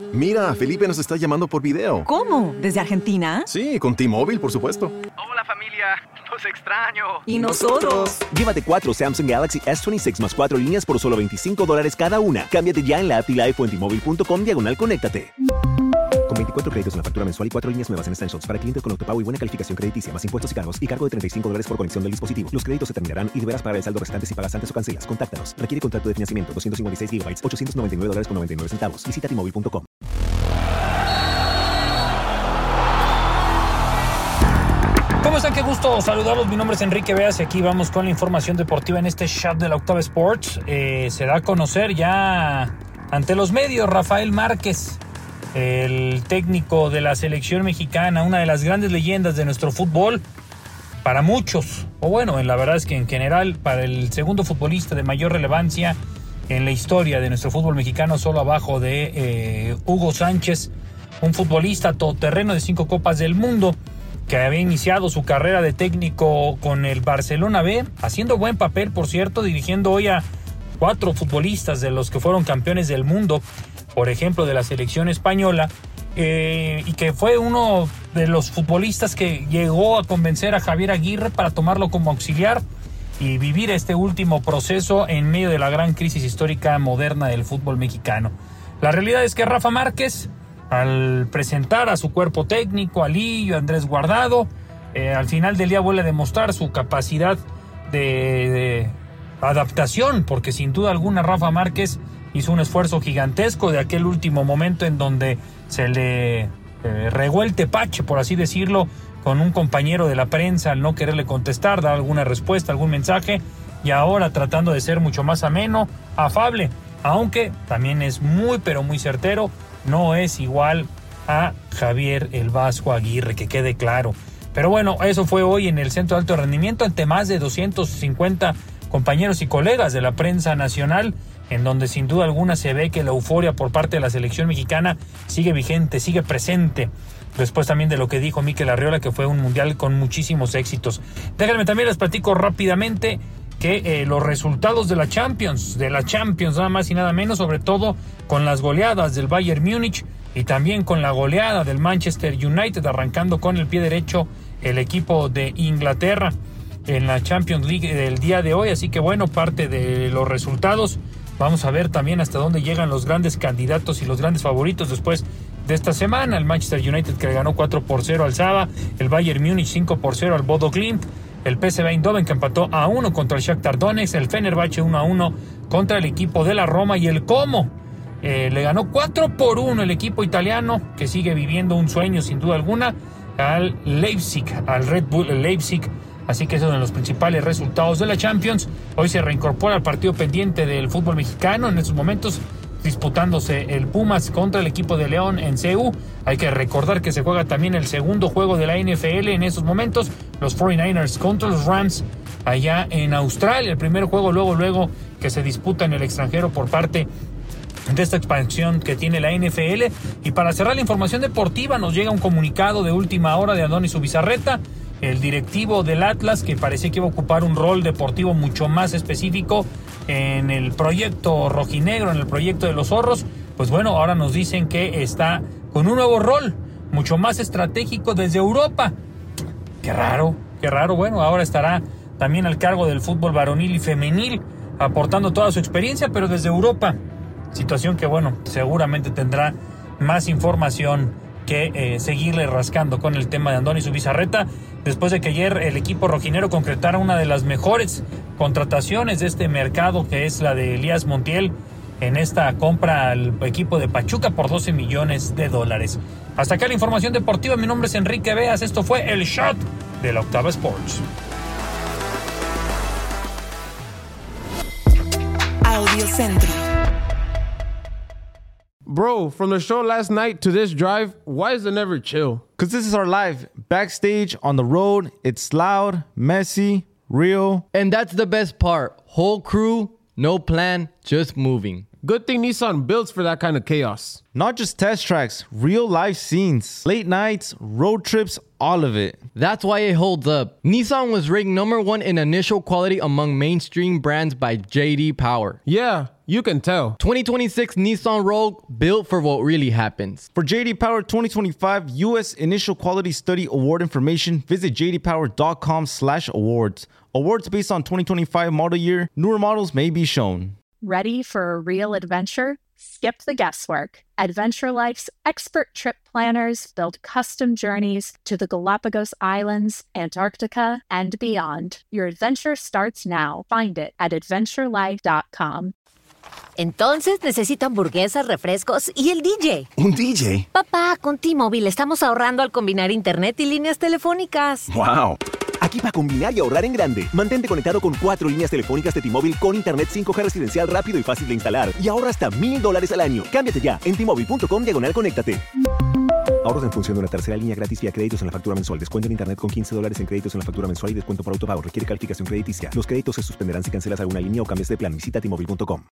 Mira, Felipe nos está llamando por video. ¿Cómo? ¿Desde Argentina? Sí, con T-Mobile, por supuesto. Hola familia, los extraño. ¿Y nosotros? Llévate 4 Samsung Galaxy S26 más 4 líneas por solo $25 cada una. Cámbiate ya en la app Live o en T-Mobile.com/conéctate. Con 24 créditos en la factura mensual y 4 líneas nuevas en Essentials para clientes con autopago y buena calificación crediticia, más impuestos y cargos y cargo de $35 por conexión del dispositivo. Los créditos se terminarán y deberás pagar el saldo restante si pagas antes o cancelas. Contáctanos. Requiere contrato de financiamiento. 256 GB, $899.99. Visita T-Mobile.com. ¿Cómo están? Qué gusto saludarlos. Mi nombre es Enrique Beas y aquí vamos con la información deportiva en este chat de la Octava Sports. Se da a conocer ya ante los medios Rafael Márquez, el técnico de la selección mexicana, una de las grandes leyendas de nuestro fútbol, para muchos, o bueno, la verdad es que en general, para el segundo futbolista de mayor relevancia en la historia de nuestro fútbol mexicano, solo abajo de Hugo Sánchez, un futbolista todoterreno de 5 Copas del Mundo, que había iniciado su carrera de técnico con el Barcelona B, haciendo buen papel, por cierto, dirigiendo hoy a 4 futbolistas de los que fueron campeones del mundo, por ejemplo, de la selección española, y que fue uno de los futbolistas que llegó a convencer a Javier Aguirre para tomarlo como auxiliar y vivir este último proceso en medio de la gran crisis histórica moderna del fútbol mexicano. La realidad es que Rafa Márquez, al presentar a su cuerpo técnico, a Lillo, a Andrés Guardado, al final del día vuelve a demostrar su capacidad de adaptación, porque sin duda alguna Rafa Márquez hizo un esfuerzo gigantesco de aquel último momento en donde se le regó el tepache, por así decirlo, con un compañero de la prensa al no quererle contestar, dar alguna respuesta, algún mensaje, y ahora tratando de ser mucho más ameno, afable, aunque también es muy pero muy certero, no es igual a Javier el Vasco Aguirre, que quede claro. Pero bueno, eso fue hoy en el Centro de Alto Rendimiento ante más de 250 compañeros y colegas de la prensa nacional, en donde sin duda alguna se ve que la euforia por parte de la selección mexicana sigue vigente, sigue presente, después también de lo que dijo Mikel Arriola, que fue un mundial con muchísimos éxitos. Déjenme también les platico rápidamente que los resultados de la Champions nada más y nada menos, sobre todo con las goleadas del Bayern Múnich y también con la goleada del Manchester United, arrancando con el pie derecho el equipo de Inglaterra en la Champions League del día de hoy. Así que bueno, parte de los resultados. Vamos a ver también hasta dónde llegan los grandes candidatos y los grandes favoritos después de esta semana. El Manchester United, que le ganó 4-0 al Saba, el Bayern Múnich 5-0 al Bodo Glimt, el PSV Eindhoven, que empató 1-1 contra el Shakhtar Donetsk, el Fenerbahce 1-1 contra el equipo de la Roma, y el Como le ganó 4-1 el equipo italiano, que sigue viviendo un sueño sin duda alguna, al Leipzig, al Red Bull Leipzig. Así que esos son los principales resultados de la Champions. Hoy se reincorpora al partido pendiente del fútbol mexicano, en estos momentos disputándose el Pumas contra el equipo de León en CU. Hay que recordar que se juega también el segundo juego de la NFL en estos momentos, los 49ers contra los Rams allá en Australia. El primer juego luego que se disputa en el extranjero por parte de esta expansión que tiene la NFL. Y para cerrar la información deportiva, nos llega un comunicado de última hora de Adonis Zubizarreta, el directivo del Atlas, que parecía que iba a ocupar un rol deportivo mucho más específico en el proyecto rojinegro, en el proyecto de los zorros. Pues bueno, ahora nos dicen que está con un nuevo rol, mucho más estratégico desde Europa. Qué raro. Bueno, ahora estará también al cargo del fútbol varonil y femenil, aportando toda su experiencia, pero desde Europa. Situación que, bueno, seguramente tendrá más información que seguirle rascando con el tema de Adonis Zubizarreta, después de que ayer el equipo rojinero concretara una de las mejores contrataciones de este mercado, que es la de Elías Montiel, en esta compra al equipo de Pachuca por $12 millones. Hasta acá la información deportiva. Mi nombre es Enrique Beas. Esto fue el Shot de la Octava Sports. Audio Centro. Bro, from the show last night to this drive, why is it never chill? Because this is our life. Backstage, on the road, it's loud, messy, real. And that's the best part. Whole crew, no plan, just moving. Good thing Nissan builds for that kind of chaos. Not just test tracks, real life scenes, late nights, road trips, all of it. That's why it holds up. Nissan was ranked #1 in initial quality among mainstream brands by J.D. Power. Yeah, you can tell. 2026 Nissan Rogue, built for what really happens. For J.D. Power 2025 U.S. Initial Quality Study Award information, visit jdpower.com/awards. Awards based on 2025 model year. Newer models may be shown. Ready for a real adventure? Skip the guesswork. Adventure Life's expert trip planners build custom journeys to the Galapagos Islands, Antarctica, and beyond. Your adventure starts now. Find it at adventurelife.com. Entonces necesito hamburguesas, refrescos y el DJ. ¿Un DJ? Papá, con T-Mobile estamos ahorrando al combinar internet y líneas telefónicas. ¡Wow! Aquí para combinar y ahorrar en grande. Mantente conectado con 4 líneas telefónicas de T-Mobile con internet 5G residencial rápido y fácil de instalar. Y ahorra hasta $1,000 al año. Cámbiate ya en T-Mobile.com/conéctate. Ahorros en función de una tercera línea gratis vía créditos en la factura mensual. Descuento en internet con $15 en créditos en la factura mensual y descuento por autopago. Requiere calificación crediticia. Los créditos se suspenderán si cancelas alguna línea o cambias de plan. Visita T-Mobile.com.